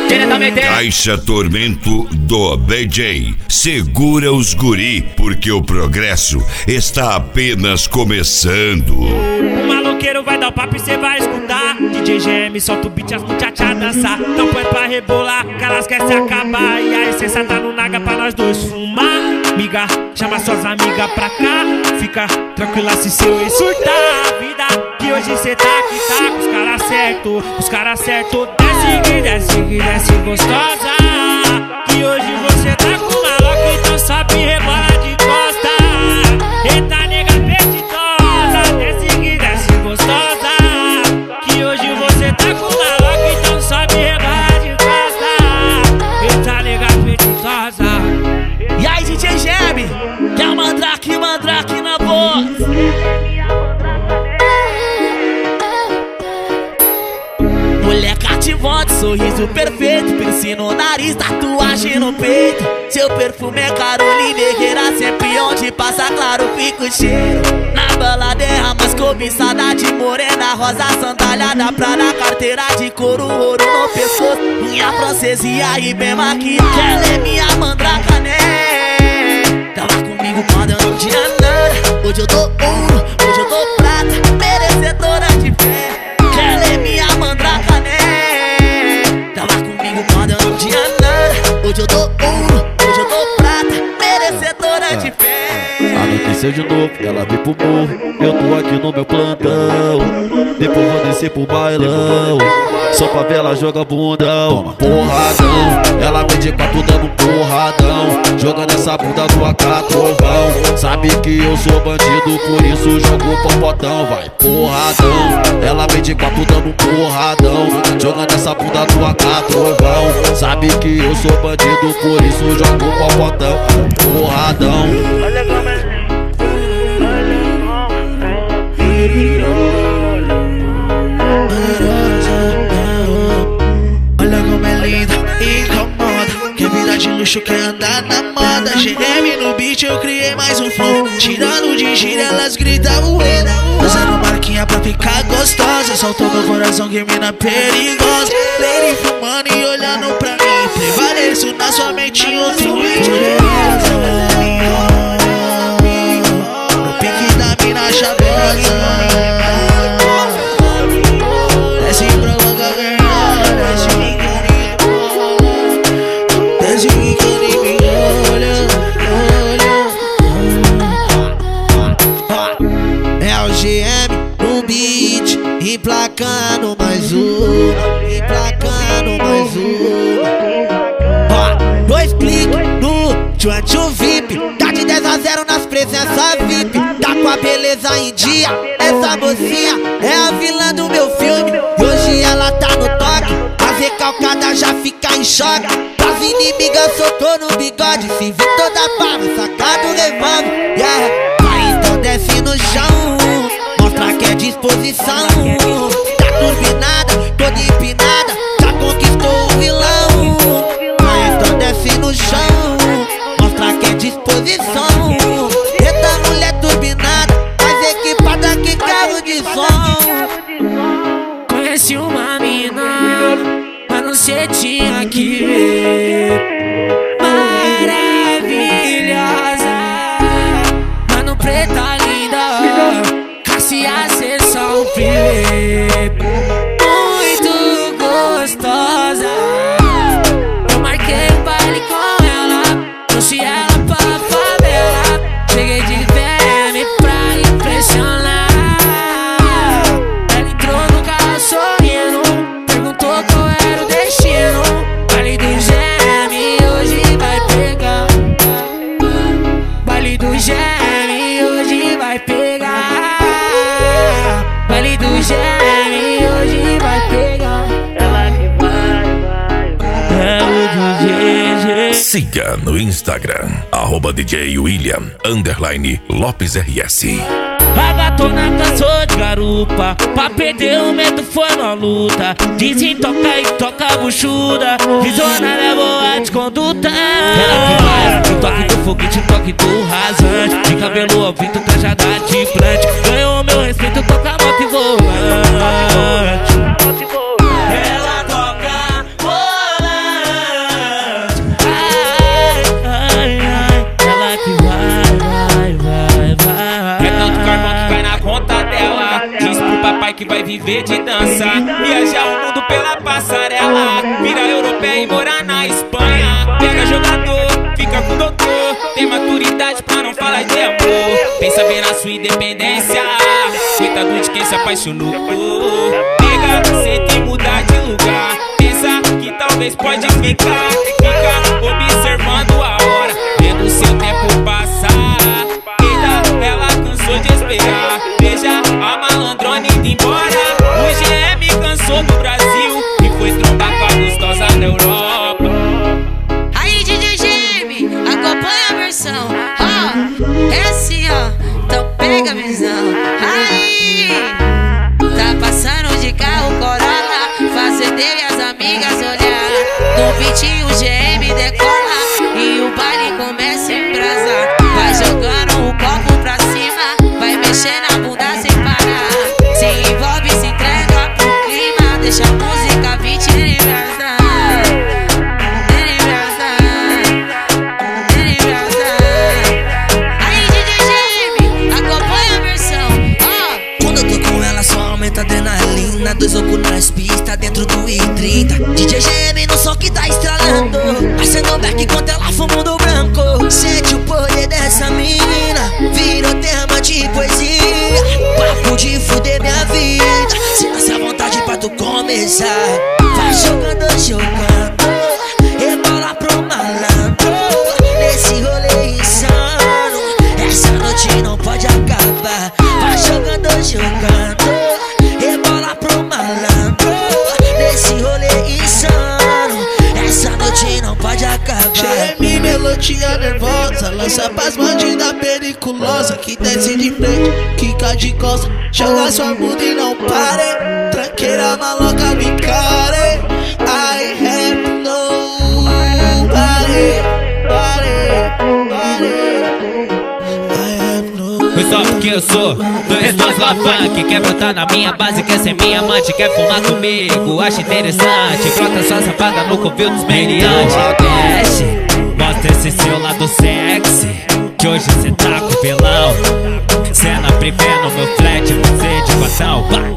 diretamente. Caixa Tormento do DJ. Segura os guri, porque o progresso está apenas começando. O maloqueiro vai dar o papo e cê vai escutar. DJ GM solta o beat, as muchachas dançar. Não põe pra rebolar, que elas querem se acabar. E a essência tá no naga pra nós dois fumar. Miga, chama suas amigas pra cá. Fica tranquila se seu ex surtar. A vida que hoje cê tá aqui, tá com os caras certo. Os caras certo, desce gostosa. Que hoje você tá com maloca, então sabe rebolar de costa. Eita nega apetitosa, desce gostosa. Que hoje você tá com maloca, então sabe rebolar de costa. Eita nega apetitosa. E aí DJ Gem, que é o mandrake na voz. Mulher cativante, sorriso perfeito, piercing no nariz, tatuagem no peito. Seu perfume é Caroline Herrera, sempre onde passa claro fica o cheiro. Na balada é a mais cobiçada de morena, rosa sandália pra na carteira de couro, ouro no pescoço, unha francesa e aí bem maquiada. Ela é minha mandraca, né? Tava comigo quando eu não tinha nada. Hoje eu tô ouro, hoje eu tô prata, merecedora de fé. Ela é minha mandraca, né? Tava comigo quando eu não tinha nada. Hoje eu tô ouro, hoje eu tô prata, merecedora de fé. Anoiteceu de novo, ela veio pro morro. Eu tô aqui no meu plantão. Depois vou descer pro bailão. Só pra ver ela joga bundão. Porradão, ela vem de quatro dando um porradão. Jogando essa bunda do AK-trovão. Sabe que eu sou bandido, por isso jogo o popotão. Vai, porradão, ela vem de quatro dando um porradão. Jogando essa bunda do AK-trovão. Sabe que eu sou bandido, por isso jogo o popotão. Porradão. Olha como é lindo. Olha como é linda, incomoda. Que vida de luxo quer andar na moda. GM no beat eu criei mais um flow. Tirando de gira elas gritam ué. Usando marquinha pra ficar gostosa. Soltou meu coração que mina perigosa. Lady fumando e olhando pra mim. Prevaleço na sua mente outro no pique da mina chavosa. Desce pra logo ganhar, desce que me olha. É o GM no beat, emplacando mais uma, emplacando mais uma. Dois cliques no Tchantchu VIP, tá de 10 a 0 nas presenças VIP. Tá com a beleza em dia, essa mocinha é a vilã do meu filme. E hoje ela tá no toque, as recalcadas já fica em choque. As inimigas soltou no bigode, se vê toda barra, sacado levando. Vai então desce no chão, mostra que é disposição. Tá turbinada, toda empinada, já conquistou o vilão. Vai então desce no chão, mostra que é disposição. Eita mulher turbinada, mais equipada que carro de som. Conheci uma mina, mas não sei tinha que ver. Maravilhosa, mano preta linda, Cassia cê só um filé. Muito gostosa, eu marquei um baile com ela, trouxe ela pra favela. Cheguei de VM pra impressionar. Ela entrou no carro sorrindo, perguntou qual era o destino. Baile do GM hoje vai pegar. Baile do GM hoje vai pegar. Baile do GM hoje vai pegar. Ela que vai. É o do GG. Siga no Instagram, @DJ William _Lopes RS. A gatona cansou de garupa, pra perder o medo foi uma luta. Desentoca e toca buchuda, visionária é boa de conduta. Ela que vai, o toque do foguete, o toque do rasante. De cabelo ao vento, trajada de plante. Ganhou meu respeito, toca moto e volante. Ela toca volante. viver de dança, viajar o mundo pela passarela, virar europeia e morar na Espanha. Pega jogador, fica com doutor, tem maturidade pra não falar de amor. Pensa bem na sua independência, coitado de quem se apaixonou. Pega, senta e mudar de lugar, pensa que talvez pode ficar. Fica observando a hora, vendo seu tempo passar. Eita, ela cansou de esperar, veja a malandrona indo embora. O GM cansou do Brasil e foi trombar com a gostosa da Europa. Aí DJ GM, acompanha a versão. Ó, é assim ó, então pega a visão. Aí, tá passando de carro Corolla, fazendo eu e as amigas olhar. No beat o GM decola e o baile começa a embrasar. Vai jogando o copo pra cima, vai mexendo a bunda sem parar. Se envolve, se entrega pro clima, deixa a música vir te embrasar. Aí DJ GM, acompanha a versão. Ó, quando eu tô com ela só aumenta a adrenalina. 2 ocos nas pistas dentro do I30. DJ GM no som que tá estralando, acendo back enquanto ela fuma do branco. Sente o poder dessa menina, virou tema de poesia. Papo de fuder minha vida, se nasce a vontade pra tu começar. Vai jogando, jogando, rebola pro malandro. Nesse rolê insano, essa noite não pode acabar. Vai jogando, jogando, rebola pro malandro. Nesse rolê insano, essa noite não pode acabar. GM, melodia nervosa, lança pras bandidas periculosa, que desce de frente, quica de costa, joga sua bunda e não pare. Tranqueira maloca, me care. I have nobody, I have no. Foi só porque eu sou do Responsa Funk. Quer brotar na minha base, quer ser minha amante, quer fumar comigo, acha interessante. Brota sua safada no covil dos meliantes. Desce, mostra esse seu lado sexy, que hoje cê tá com vilão. Cena privê no meu flat, você de botão.